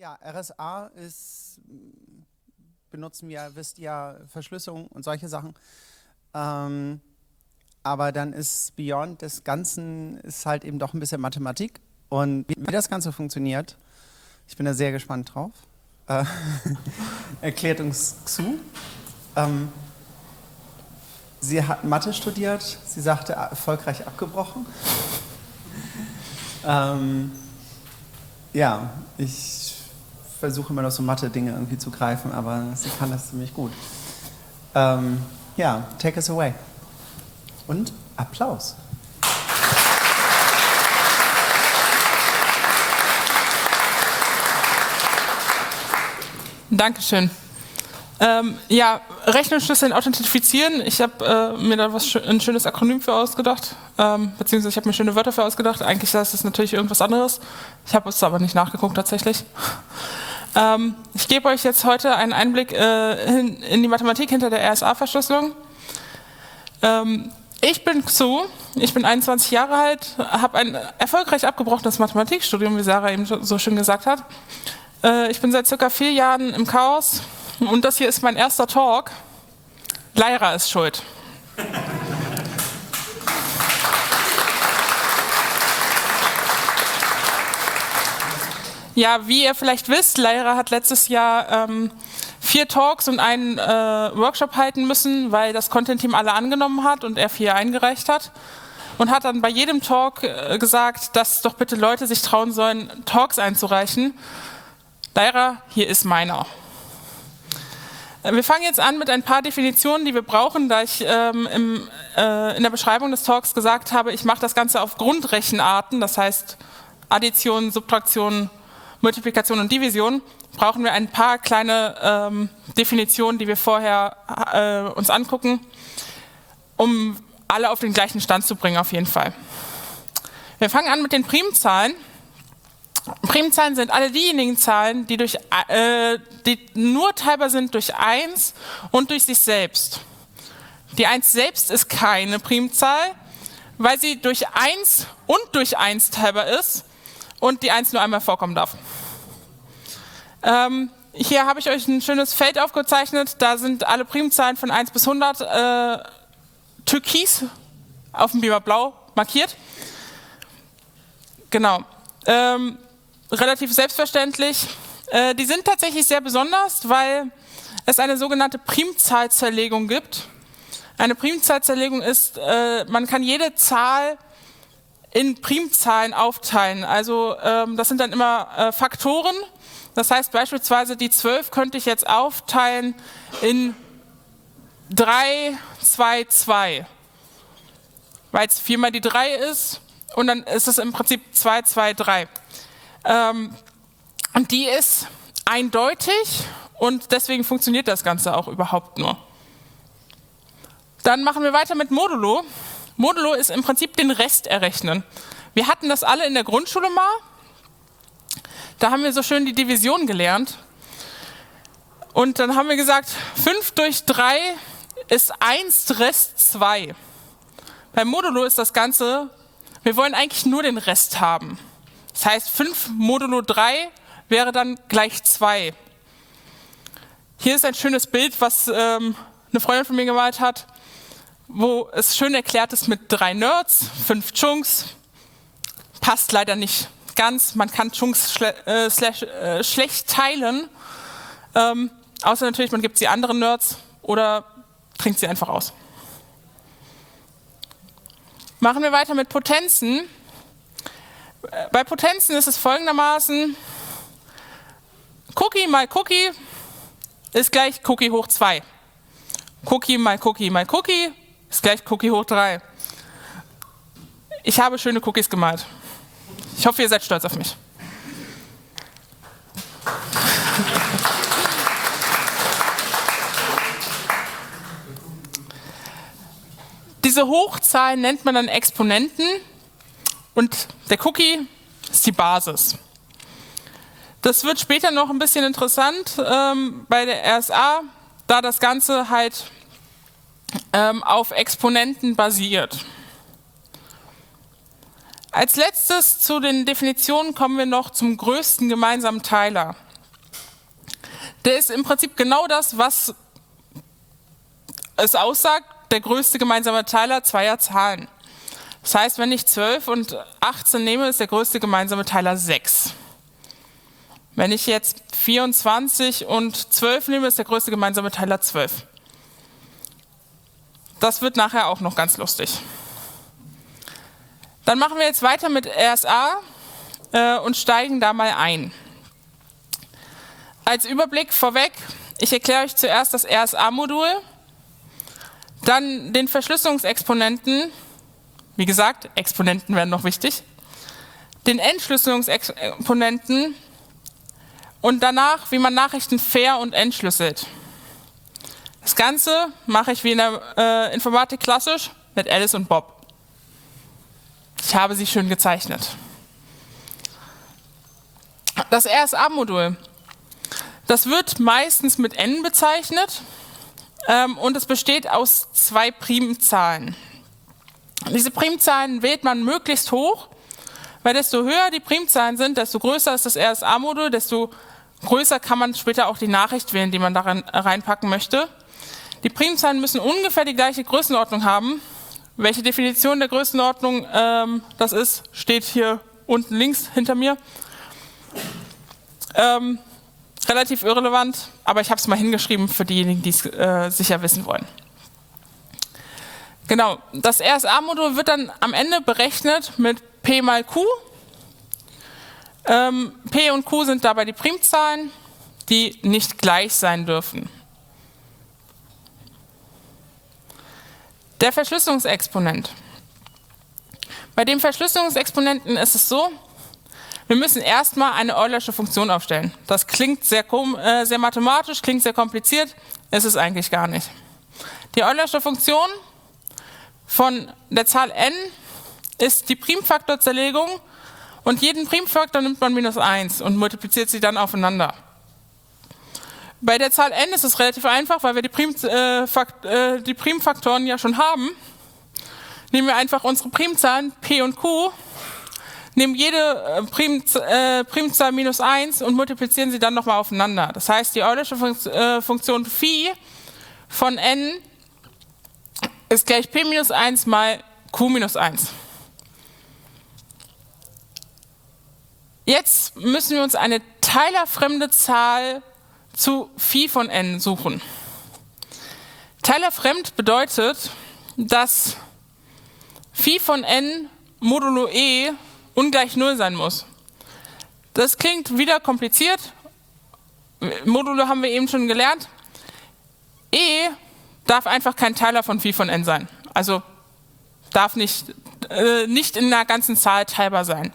Ja, RSA benutzen wir, wisst ihr, Verschlüsselung und solche Sachen. Aber dann ist Beyond des Ganzen ist halt eben doch ein bisschen Mathematik. Und wie das Ganze funktioniert, ich bin da sehr gespannt drauf. Erklärt uns Xu. Sie hat Mathe studiert, sie sagte, erfolgreich abgebrochen. Ja, ich versuche immer noch so Mathe-Dinge irgendwie zu greifen, aber sie kann das ziemlich gut. Ja, take us away. Und Applaus. Dankeschön. Ja, Rechnungsschlüssel authentifizieren. Ich habe mir da ein schönes Akronym für ausgedacht, beziehungsweise ich habe mir schöne Wörter für ausgedacht. Eigentlich ist das natürlich irgendwas anderes. Ich habe es aber nicht nachgeguckt tatsächlich. Ich gebe euch jetzt heute einen Einblick in die Mathematik hinter der RSA-Verschlüsselung. Ich bin Xu, ich bin 21 Jahre alt, habe ein erfolgreich abgebrochenes Mathematikstudium, wie Sarah eben so schön gesagt hat. Ich bin seit circa 4 Jahren im Chaos und das hier ist mein erster Talk. Lyra ist schuld. Ja, wie ihr vielleicht wisst, Lyra hat letztes Jahr 4 Talks und einen Workshop halten müssen, weil das Content-Team alle angenommen hat und er 4 eingereicht hat. Und hat dann bei jedem Talk gesagt, dass doch bitte Leute sich trauen sollen, Talks einzureichen. Lyra, hier ist meiner. Wir fangen jetzt an mit ein paar Definitionen, die wir brauchen, da ich in der Beschreibung des Talks gesagt habe, ich mache das Ganze auf Grundrechenarten, das heißt Addition, Subtraktion, Multiplikation und Division, brauchen wir ein paar kleine Definitionen, die wir vorher uns angucken, um alle auf den gleichen Stand zu bringen auf jeden Fall. Wir fangen an mit den Primzahlen. Primzahlen sind alle diejenigen Zahlen, die nur teilbar sind durch 1 und durch sich selbst. Die 1 selbst ist keine Primzahl, weil sie durch 1 und durch 1 teilbar ist und die 1 nur einmal vorkommen darf. Hier habe ich euch ein schönes Feld aufgezeichnet, da sind alle Primzahlen von 1 bis 100 türkis auf dem Beamer blau markiert. Genau. Relativ selbstverständlich. Die sind tatsächlich sehr besonders, weil es eine sogenannte Primzahlzerlegung gibt. Eine Primzahlzerlegung ist, man kann jede Zahl in Primzahlen aufteilen. Also das sind dann immer Faktoren. Das heißt beispielsweise die 12 könnte ich jetzt aufteilen in 3, 2, 2. Weil es 4 mal die 3 ist und dann ist es im Prinzip 2, 2, 3. Und die ist eindeutig und deswegen funktioniert das Ganze auch überhaupt nur. Dann machen wir weiter mit Modulo. Modulo ist im Prinzip den Rest errechnen. Wir hatten das alle in der Grundschule mal. Da haben wir so schön die Division gelernt. Und dann haben wir gesagt, 5 durch 3 ist 1 Rest 2. Beim Modulo ist das Ganze, wir wollen eigentlich nur den Rest haben. Das heißt, 5 modulo 3 wäre dann gleich 2. Hier ist ein schönes Bild, was eine Freundin von mir gemalt hat, wo es schön erklärt ist mit 3 Nerds, 5 Chunks. Passt leider nicht ganz, man kann Chunks schlecht teilen. Außer natürlich, man gibt sie anderen Nerds oder trinkt sie einfach aus. Machen wir weiter mit Potenzen. Bei Potenzen ist es folgendermaßen, Cookie mal Cookie ist gleich Cookie hoch 2. Cookie mal Cookie mal Cookie ist gleich Cookie hoch 3. Ich habe schöne Cookies gemalt. Ich hoffe, ihr seid stolz auf mich. Diese Hochzahlen nennt man dann Exponenten. Und der Cookie ist die Basis. Das wird später noch ein bisschen interessant bei der RSA, da das Ganze halt auf Exponenten basiert. Als letztes zu den Definitionen kommen wir noch zum größten gemeinsamen Teiler. der ist im Prinzip genau das, was es aussagt, der größte gemeinsame Teiler zweier Zahlen. Das heißt, wenn ich 12 und 18 nehme, ist der größte gemeinsame Teiler 6. Wenn ich jetzt 24 und 12 nehme, ist der größte gemeinsame Teiler 12. Das wird nachher auch noch ganz lustig. Dann machen wir jetzt weiter mit RSA und steigen da mal ein. Als Überblick vorweg, ich erkläre euch zuerst das RSA-Modul, dann den Verschlüsselungsexponenten, wie gesagt, Exponenten werden noch wichtig, den Entschlüsselungsexponenten und danach, wie man Nachrichten fair und entschlüsselt. Das Ganze mache ich wie in der Informatik klassisch mit Alice und Bob. Ich habe sie schön gezeichnet. Das RSA-Modul, das wird meistens mit n bezeichnet und es besteht aus 2 Primzahlen. Diese Primzahlen wählt man möglichst hoch, weil desto höher die Primzahlen sind, desto größer ist das RSA-Modul, desto größer kann man später auch die Nachricht wählen, die man da reinpacken möchte. Die Primzahlen müssen ungefähr die gleiche Größenordnung haben. Welche Definition der Größenordnung das ist, steht hier unten links hinter mir. Relativ irrelevant, aber ich habe es mal hingeschrieben für diejenigen, die es sicher wissen wollen. Genau, das RSA-Modul wird dann am Ende berechnet mit P mal Q. P und Q sind dabei die Primzahlen, die nicht gleich sein dürfen. Der Verschlüsselungsexponent. Bei dem Verschlüsselungsexponenten ist es so, wir müssen erstmal eine Eulersche Funktion aufstellen. Das klingt sehr mathematisch, klingt sehr kompliziert, ist es eigentlich gar nicht. Die Eulersche Funktion von der Zahl n ist die Primfaktorzerlegung und jeden Primfaktor nimmt man -1 und multipliziert sie dann aufeinander. Bei der Zahl n ist es relativ einfach, weil wir die Primfaktoren ja schon haben. Nehmen wir einfach unsere Primzahlen P und Q, nehmen jede Primzahl -1 und multiplizieren sie dann nochmal aufeinander. Das heißt, die Eulersche Funktion Phi von n ist gleich P-1 mal Q-1. Jetzt müssen wir uns eine teilerfremde Zahl zu Phi von n suchen. Teilerfremd bedeutet, dass Phi von n modulo e ungleich 0 sein muss. Das klingt wieder kompliziert. Modulo haben wir eben schon gelernt. E darf einfach kein Teiler von Phi von n sein. Also darf nicht in einer ganzen Zahl teilbar sein.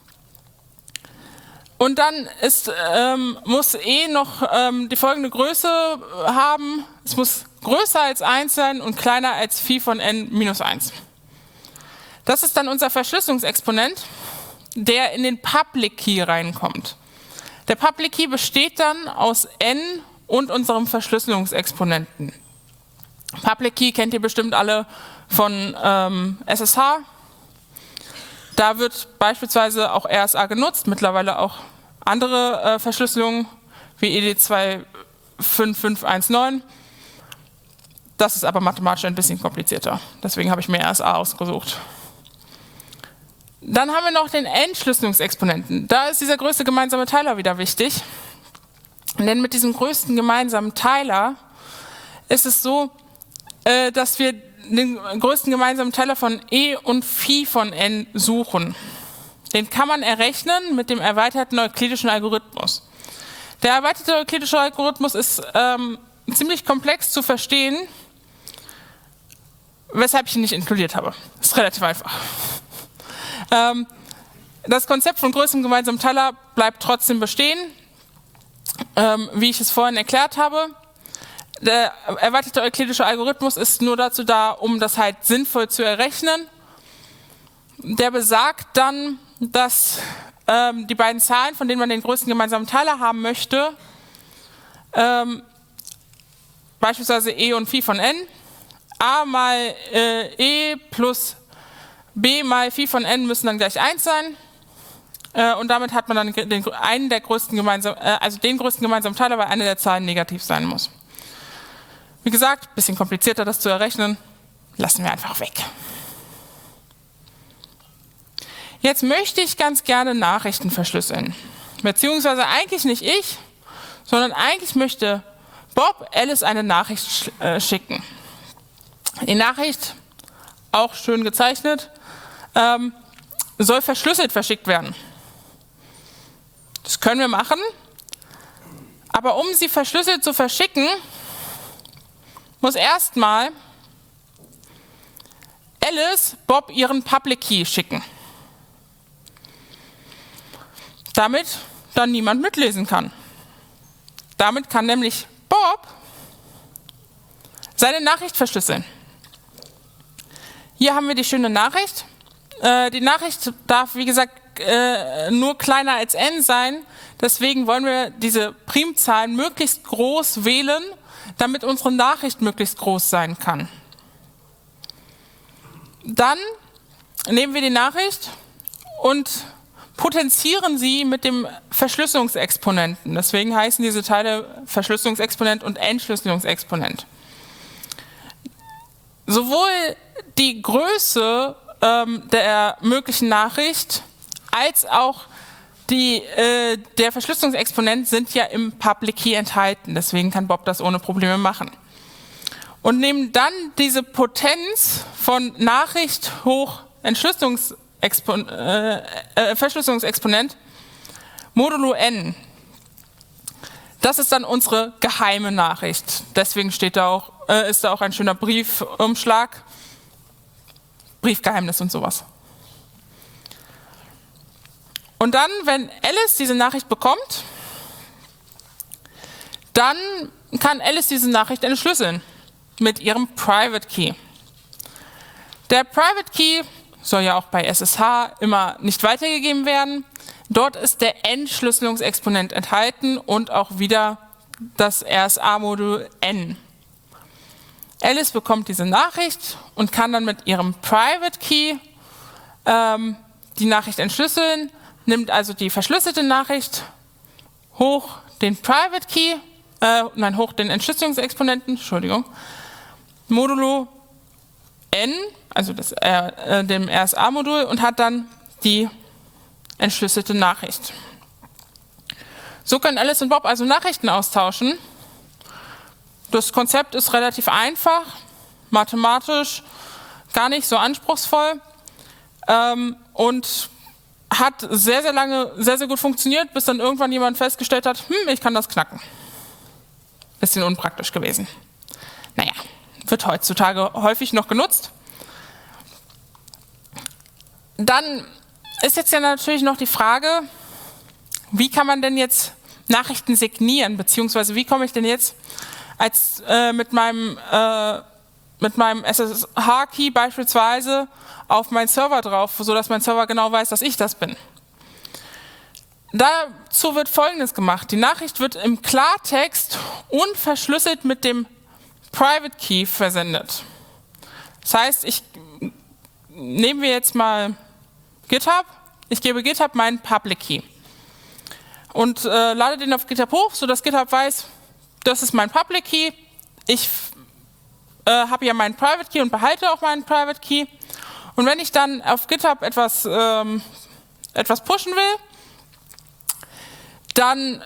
Und dann muss E noch die folgende Größe haben. Es muss größer als 1 sein und kleiner als Phi von n minus 1. Das ist dann unser Verschlüsselungsexponent, der in den Public Key reinkommt. Der Public Key besteht dann aus n und unserem Verschlüsselungsexponenten. Public Key kennt ihr bestimmt alle von SSH. Da wird beispielsweise auch RSA genutzt, mittlerweile auch andere Verschlüsselungen wie ED25519. Das ist aber mathematisch ein bisschen komplizierter. Deswegen habe ich mir RSA ausgesucht. Dann haben wir noch den Entschlüsselungsexponenten. Da ist dieser größte gemeinsame Teiler wieder wichtig. Denn mit diesem größten gemeinsamen Teiler ist es so, dass wir den größten gemeinsamen Teiler von E und Phi von n suchen. Den kann man errechnen mit dem erweiterten euklidischen Algorithmus. Der erweiterte euklidische Algorithmus ist ziemlich komplex zu verstehen, weshalb ich ihn nicht inkludiert habe. Das ist relativ einfach. Das Konzept von größtem gemeinsamen Teiler bleibt trotzdem bestehen, wie ich es vorhin erklärt habe. Der erweiterte euklidische Algorithmus ist nur dazu da, um das halt sinnvoll zu errechnen. Der besagt dann, dass die beiden Zahlen, von denen man den größten gemeinsamen Teiler haben möchte, beispielsweise E und Phi von n, a mal E plus b mal Phi von n müssen dann gleich 1 sein. Und damit hat man dann den größten gemeinsamen Teiler, weil eine der Zahlen negativ sein muss. Wie gesagt, ein bisschen komplizierter das zu errechnen, lassen wir einfach weg. Jetzt möchte ich ganz gerne Nachrichten verschlüsseln. Beziehungsweise eigentlich nicht ich, sondern eigentlich möchte Bob Alice eine Nachricht schicken. Die Nachricht, auch schön gezeichnet, soll verschlüsselt verschickt werden. Das können wir machen, aber um sie verschlüsselt zu verschicken, muss erstmal Alice Bob ihren Public Key schicken, damit dann niemand mitlesen kann. Damit kann nämlich Bob seine Nachricht verschlüsseln. Hier haben wir die schöne Nachricht. Die Nachricht darf, wie gesagt, nur kleiner als n sein. Deswegen wollen wir diese Primzahlen möglichst groß wählen, damit unsere Nachricht möglichst groß sein kann. Dann nehmen wir die Nachricht und potenzieren sie mit dem Verschlüsselungsexponenten. Deswegen heißen diese Teile Verschlüsselungsexponent und Entschlüsselungsexponent. Sowohl die Größe der möglichen Nachricht als auch der Verschlüsselungsexponent sind ja im Public Key enthalten. Deswegen kann Bob das ohne Probleme machen. Und nehmen dann diese Potenz von Nachricht hoch Verschlüsselungsexponent modulo n. Das ist dann unsere geheime Nachricht. Deswegen ist da auch ein schöner Briefumschlag, Briefgeheimnis und sowas. Und dann, wenn Alice diese Nachricht bekommt, dann kann Alice diese Nachricht entschlüsseln mit ihrem Private Key. Der Private Key soll ja auch bei SSH immer nicht weitergegeben werden. Dort ist der Entschlüsselungsexponent enthalten und auch wieder das RSA-Modul N. Alice bekommt diese Nachricht und kann dann mit ihrem Private Key die Nachricht entschlüsseln, nimmt also die verschlüsselte Nachricht hoch den Private Key, hoch den Entschlüsselungsexponenten, modulo n, also dem RSA-Modul, und hat dann die entschlüsselte Nachricht. So können Alice und Bob also Nachrichten austauschen. Das Konzept ist relativ einfach, mathematisch gar nicht so anspruchsvoll und hat sehr, sehr lange sehr, sehr gut funktioniert, bis dann irgendwann jemand festgestellt hat, ich kann das knacken. Bisschen unpraktisch gewesen. Naja, wird heutzutage häufig noch genutzt. Dann ist jetzt ja natürlich noch die Frage, wie kann man denn jetzt Nachrichten signieren, beziehungsweise wie komme ich denn jetzt mit meinem SSH-Key beispielsweise auf meinen Server drauf, sodass mein Server genau weiß, dass ich das bin. Dazu wird Folgendes gemacht. Die Nachricht wird im Klartext unverschlüsselt mit dem Private Key versendet. Das heißt, nehmen wir jetzt mal GitHub. Ich gebe GitHub meinen Public Key und lade den auf GitHub hoch, sodass GitHub weiß, das ist mein Public Key. Ich habe ja meinen Private Key und behalte auch meinen Private Key. Und wenn ich dann auf GitHub etwas pushen will, dann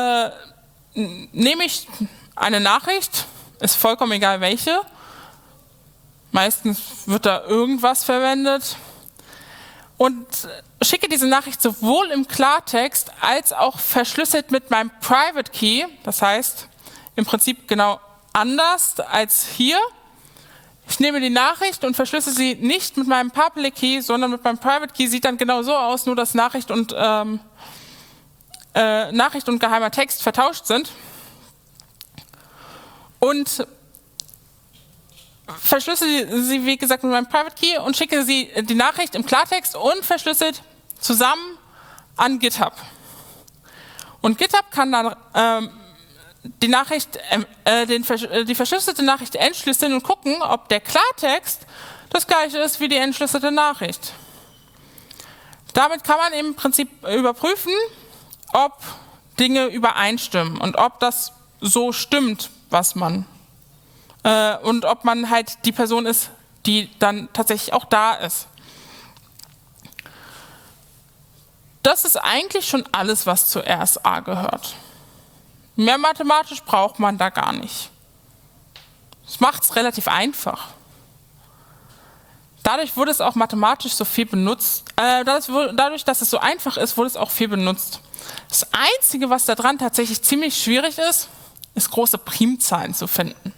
nehme ich eine Nachricht, ist vollkommen egal welche. Meistens wird da irgendwas verwendet. Und schicke diese Nachricht sowohl im Klartext als auch verschlüsselt mit meinem Private Key. Das heißt, im Prinzip genau anders als hier. Ich nehme die Nachricht und verschlüssele sie nicht mit meinem Public Key, sondern mit meinem Private Key. Sieht dann genau so aus, nur dass Nachricht und geheimer Text vertauscht sind. Und verschlüssele sie, wie gesagt, mit meinem Private Key und schicke sie die Nachricht im Klartext und verschlüsselt zusammen an GitHub. Und GitHub kann dann die verschlüsselte Nachricht entschlüsseln und gucken, ob der Klartext das gleiche ist wie die entschlüsselte Nachricht. damit kann man im Prinzip überprüfen, ob Dinge übereinstimmen und ob das so stimmt, was man und ob man halt die Person ist, die dann tatsächlich auch da ist. Das ist eigentlich schon alles, was zu RSA gehört. Mehr mathematisch braucht man da gar nicht. Das macht es relativ einfach. Dadurch wurde es auch mathematisch so viel benutzt. Dadurch, dass es so einfach ist, wurde es auch viel benutzt. Das Einzige, was daran tatsächlich ziemlich schwierig ist große Primzahlen zu finden.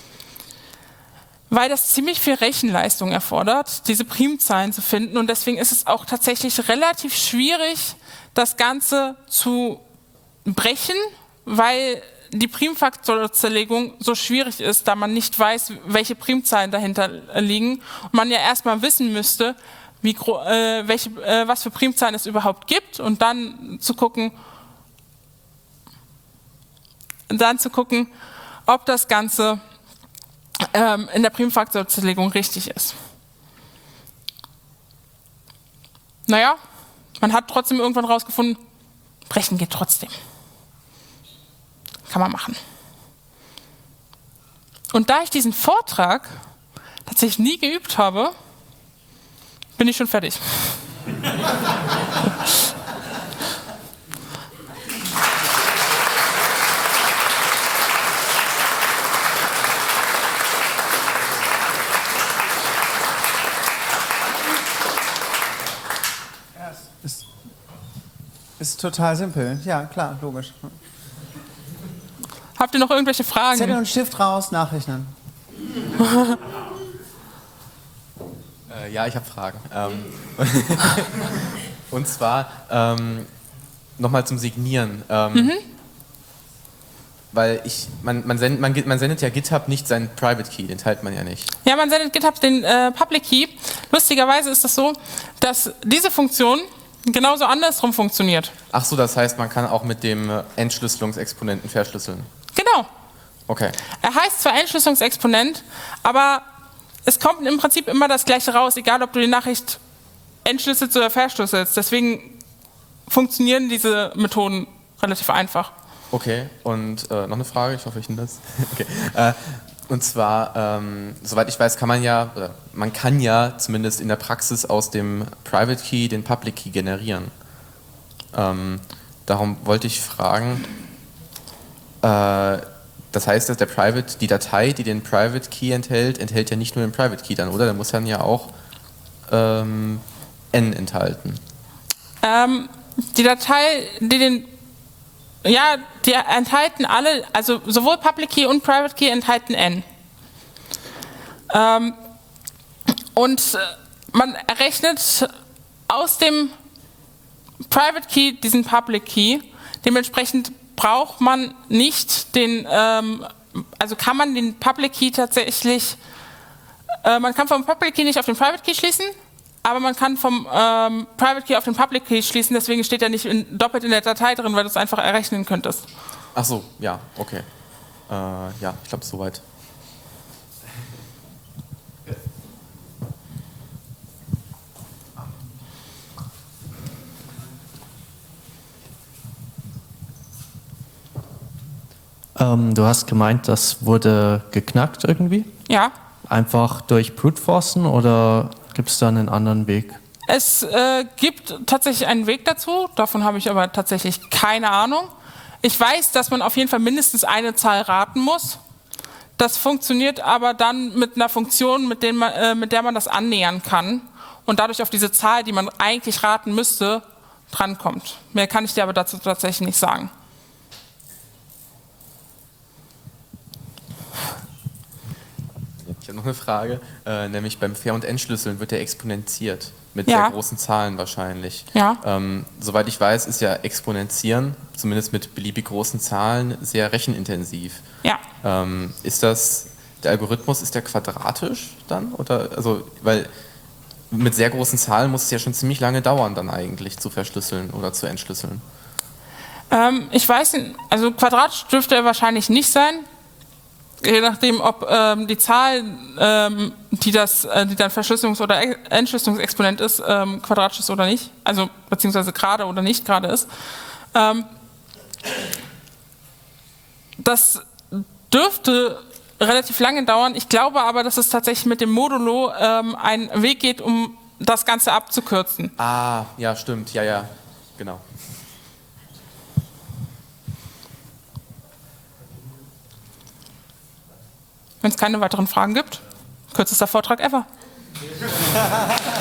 Weil das ziemlich viel Rechenleistung erfordert, diese Primzahlen zu finden. Und deswegen ist es auch tatsächlich relativ schwierig, das Ganze zu brechen, weil die Primfaktorzerlegung so schwierig ist, da man nicht weiß, welche Primzahlen dahinter liegen. Und man ja erstmal wissen müsste, was für Primzahlen es überhaupt gibt und dann zu gucken, ob das Ganze in der Primfaktorzerlegung richtig ist. Naja, man hat trotzdem irgendwann rausgefunden, brechen geht trotzdem. Kann man machen. Und da ich diesen Vortrag tatsächlich nie geübt habe, bin ich schon fertig. Ist total simpel. Ja, klar, logisch. Habt ihr noch irgendwelche Fragen? Zettel und Stift raus, nachrechnen. Ja, ich habe Fragen. Und zwar nochmal zum Signieren. Weil man sendet ja GitHub nicht seinen Private Key, den teilt man ja nicht. Ja, man sendet GitHub den Public Key. Lustigerweise ist das so, dass diese Funktion genauso andersrum funktioniert. Ach so, das heißt, man kann auch mit dem Entschlüsselungsexponenten verschlüsseln. Genau. Okay. Er heißt zwar Entschlüsselungsexponent, aber es kommt im Prinzip immer das Gleiche raus, egal ob du die Nachricht entschlüsselst oder verschlüsselst. Deswegen funktionieren diese Methoden relativ einfach. Okay, und noch eine Frage, ich hoffe, ich nehme das. Okay. Und zwar, soweit ich weiß, man kann ja zumindest in der Praxis aus dem Private Key den Public Key generieren. Darum wollte ich fragen, das heißt, dass die Datei, die den Private Key enthält ja nicht nur den Private Key dann, oder? Der muss dann ja auch N enthalten. Die Datei, die enthalten alle, also sowohl Public Key und Private Key enthalten N. Und man errechnet aus dem Private Key diesen Public Key. Dementsprechend braucht man nicht also kann man den Public Key tatsächlich, man kann vom Public Key nicht auf den Private Key schließen, aber man kann vom Private Key auf den Public Key schließen, deswegen steht er nicht doppelt in der Datei drin, weil du es einfach errechnen könntest. Ach so, ja, okay. Ja, ich glaube, soweit. Du hast gemeint, das wurde geknackt irgendwie? Ja. Einfach durch Brute Forcen oder gibt es da einen anderen Weg? Es gibt tatsächlich einen Weg dazu, davon habe ich aber tatsächlich keine Ahnung. Ich weiß, dass man auf jeden Fall mindestens eine Zahl raten muss. Das funktioniert aber dann mit einer Funktion, mit der man das annähern kann und dadurch auf diese Zahl, die man eigentlich raten müsste, drankommt. Mehr kann ich dir aber dazu tatsächlich nicht sagen. Ich habe noch eine Frage, nämlich beim Ver- und Entschlüsseln wird der exponentiert, mit sehr großen Zahlen wahrscheinlich. Ja. Soweit ich weiß, ist ja Exponentieren, zumindest mit beliebig großen Zahlen, sehr rechenintensiv. Ja. Der Algorithmus, ist der quadratisch dann? Oder, also, weil mit sehr großen Zahlen muss es ja schon ziemlich lange dauern, dann eigentlich zu verschlüsseln oder zu entschlüsseln. Ich weiß nicht, also quadratisch dürfte er wahrscheinlich nicht sein. je nachdem, ob die Zahl, die dann Verschlüsselungs- oder Entschlüsselungsexponent ist, quadratisch ist oder nicht, also beziehungsweise gerade oder nicht gerade ist. Das dürfte relativ lange dauern. Ich glaube aber, dass es tatsächlich mit dem Modulo einen Weg geht, um das Ganze abzukürzen. Ah, ja, stimmt. Ja, genau. Wenn es keine weiteren Fragen gibt, kürzester Vortrag ever.